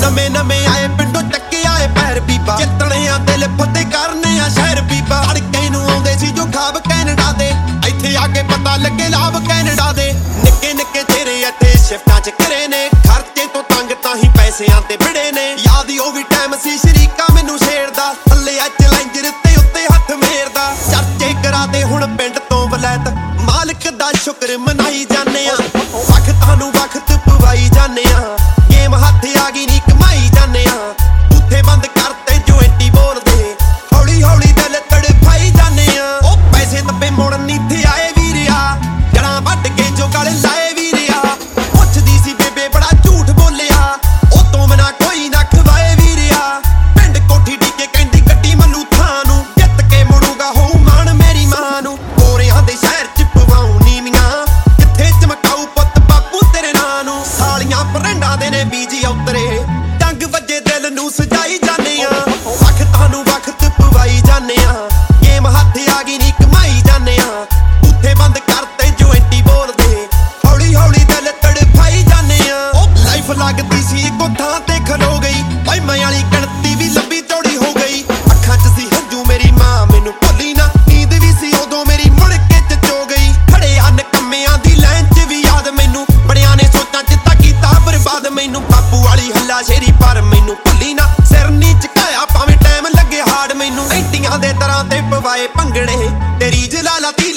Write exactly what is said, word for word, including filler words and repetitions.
ਨਵੇਂ ਨਵੇਂ ਆਏ ਪਿੰਡੋਂ ਚੱਕੇ ਆਏ ਪੈਰ ਬੀਬਾ, ਜਿੱਤਣੇ ਆ ਦਿਲ ਫਤਿਹ ਕਰਨੇ ਆ ਸ਼ਹਿਰ ਬੀਬਾ। ਤੜਕੇ ਨੂੰ ਆਉਂਦੇ ਸੀ ਜੋ ਖਾਬ ਕੈਨੇਡਾ ਦੇ, ਇੱਥੇ ਆ ਕੇ ਪਤਾ ਲੱਗੇ ਲਾਭ ਕੈਨੇਡਾ ਦੇ। ਨਿੱਕੇ ਨਿੱਕੇ ਤੇਰੇ ਇੱਥੇ ਸ਼ਿਫਟਾਂ ਚ ਕਰੇ ਨੇ, ਖਰਚੇ ਤੋਂ ਤੰਗ ਤਾਂ ਹੀ ਪੈਸਿਆਂ ਤੇ ਵਿੜੇ ਨੇ। ਯਾਦ ਉਹ ਵੀ ਟਾਈਮ ਸੀ ਸ਼ਰੀਕਾ ਮੈਨੂੰ ਛੇੜਦਾ, ਥੱਲੇ ਅੱਜ ਲੈਂਜਰ ਤੇ ਉੱਤੇ ਹੱਥ ਮੇਰਦਾ। ਚਰਚੇ ਕਰਾਦੇ ਹੁਣ ਪਿੰਡ ਤੋਂ ਵਲੈਤ, ਮਾਲਕ ਦਾ ਸ਼ੁਕਰ ਮਨਾਈ ਜਾਂਦੇ ਆ। ਵਕਤਾਂ ਨੂੰ ਵਕਤ ਪਵਾਈ ਜਾਂਦੇ ਆ, ਗੇਮ ਹੱਥ ਆ ਗਈ ਨੀ ਕਮਾਈ ਜਾਂਦੇ ਆ। ਉੱਥੇ ਬੰਦ ਕਰਤੇ ਜੁਆਇੰਟੀ ਬੋਲਦੇ, ਹੌਲੀ ਹੌਲੀ ਦਿਲ ਤੜਫਾਈ ਜਾਂਦੇ ਆ। ਉਹ ਪੈਸੇ ਦੱਬੇ ਮੁੜਨ ਨੀ ਇੱਥੇ ਆਏ ਵੀਰਿਆ, ਜੜਾਂ ਵੱਢ ਕੇ ਜੋ ਗਲ ਲਾਏ ਵੀਰਿਆ। ਪੁੱਛਦੀ ਸੀ ਬੇਬੇ ਬੜਾ ਝੂਠ ਬੋਲਿਆ, ਉਹ ਤੋਂ ਬਿਨਾਂ ਕੋਈ ਨਾ ਖਵਾਏ ਵੀਰਿਆ। ਪਿੰਡ ਕੋਠੀ ਢੀਕੇ ਕਹਿੰਦੀ ਗੱਡੀ ਮੱਲੂ ਥਾਂ ਨੂੰ, ਜਿੱਤ ਕੇ ਮੁੜੂਗਾ ਹੋਊ ਮਾਣ ਮੇਰੀ ਮਾਂ ਨੂੰ। ਗੋਰਿਆਂ ਦੇ ਸ਼ਹਿਰ ਚ ਪਵਾਉ ਨੀਵੀਆਂ, ਕਿੱਥੇ ਚਮਕਾਊ ਪੁੱਤ ਬਾਪੂ ਤੇਰੇ ਨਾਂ ਨੂੰ। ਸਾਲੀਆਂ ਪਰੰਡਾਂ ਦੇ ਨੇ ਬੀਜੀ ਉਤਰੇ, ਟੰਗ ਵੱਜੇ ਦਿਲ ਨੂੰ ਸਜਾਈ ਜਾਂਦੇ ਆ। ਵਕਤਾਂ ਨੂੰ ਵਕਤ ਪਵਾਈ ਜਾਂਦੇ ਆ, ਗੇਮ ਹੱਥ ਆ ਗਈ ਨੀ ਕਮਾਈ ਜਾਂਦੇ ਆ। ਉੱਥੇ ਬੰਦ ਕਰਤੇ ਜੁਆਇੰਟੀ ਬੋਲਦੇ, ਹੌਲੀ ਹੌਲੀ ਦਿਲ ਤੜਫਾਈ ਜਾਂਦੇ ਆ। ਉਹ ਲਾਈਫ ਲੱਗਦੀ ਸੀ ਇੱਕੋ ਥਾਂ ਤੇ ਖਲੋ ਗਈ, ਵਹਿਮਾਂ ਵਾਲੀ ਗਿਣਤੀ ਵੀ ਲੰਬੀ ਚੌੜੀ ਹੋ ਗਈ। ਅੱਖਾਂ ਚ ਸੀ ਹੰਝੂ ਮੇਰੀ ਮਾਂ ਮੈਨੂੰ ਭੁੱਲੀ ਨਾ, ਨੀਂਦ ਵੀ ਸੀ ਉਦੋਂ ਮੇਰੀ ਮੁੜ ਕੇ ਚਚੋ ਗਈ। ਖੜੇ ਹਨ ਕੰਮਿਆਂ ਦੀ ਲਾਈਨ ਚ ਵੀ ਯਾਦ ਮੈਨੂੰ, ਬੜਿਆਂ ਨੇ ਸੋਚਾਂ ਚ ਤਾਂ ਕੀਤਾ ਬਰਬਾਦ ਮੈਨੂੰ। ਬਾਪੂ ਵਾਲੀ ਹੱਲਾ ਸ਼ੇਰੀ ਪਰ ਮੈਨੂੰ ਭੁੱਲੀ ਨਾ, ਸਿਰ ਨੀ ਝੁਕਾਇਆ ਭਾਵੇਂ ਟਾਈਮ ਲੱਗੇ ਹਾਰਡ ਮੈਨੂੰ। ਐਂਟੀਆਂ ਦੇ ਤਰ੍ਹਾਂ ਤੇ ਪਵਾਏ ਭੰਗੜੇ, ਤੇਰੀ ਜਲਾਲਾ